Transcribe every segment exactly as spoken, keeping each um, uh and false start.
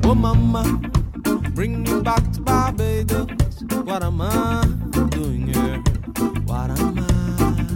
Oh mama, bring me back to Barbados. What am I doing here? What am I?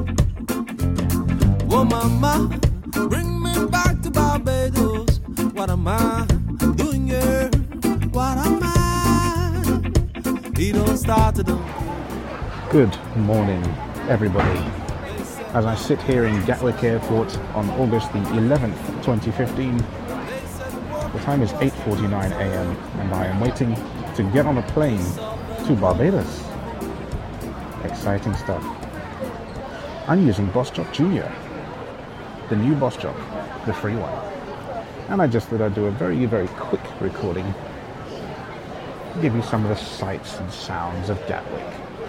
Oh mama, bring me back to Barbados. What am I doing here? What am I? He don't start to do. Good morning, everybody. As I sit here in Gatwick Airport on August the eleventh, twenty fifteen, the time is eight forty-nine a m and I am waiting to get on a plane to Barbados. Exciting stuff. I'm using Bostock Junior, the new Bostock, the free one. And I just thought I'd do a very, very quick recording, give you some of the sights and sounds of Gatwick.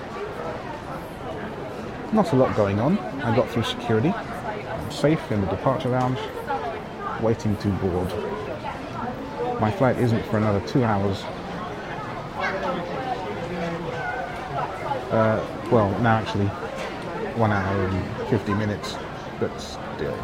Not a lot going on. I got through security. I'm safe in the departure lounge, waiting to board. My flight isn't for another two hours. Uh, well, now actually one hour and fifty minutes, but still.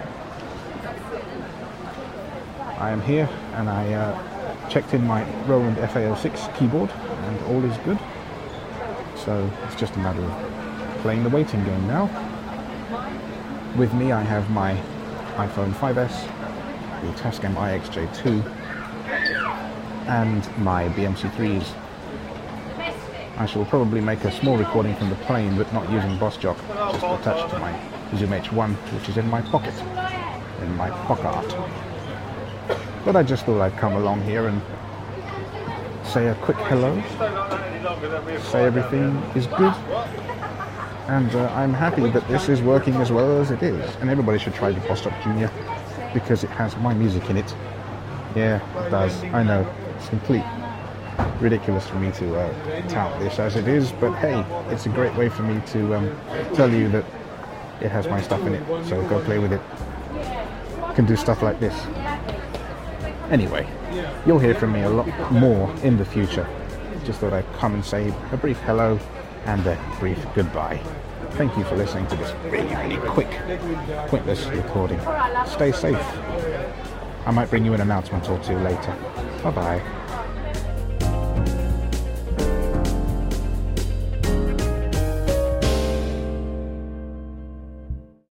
I am here and I uh, checked in my Roland F A oh six keyboard and all is good. So it's just a matter of playing the waiting game now. With me I have my iPhone five S, the Tascam I X J two, and my B M C threes. I shall probably make a small recording from the plane, but not using Bostock, just attached to my Zoom H one, which is in my pocket, in my pocket. But I just thought I'd come along here and say a quick hello, say everything is good, and uh, I'm happy that this is working as well as it is. And everybody should try the Bostock Junior because it has my music in it. Yeah, it does. I know, it's complete ridiculous for me to uh, tout this as it is, but hey, it's a great way for me to um, tell you that it has my stuff in it, so go play with it. Can do stuff like this. Anyway, you'll hear from me a lot more in the future. Just thought I'd come and say a brief hello and a brief goodbye. Thank you for listening to this really, really quick, pointless recording. Stay safe. I might bring you an announcement or two later. Bye-bye.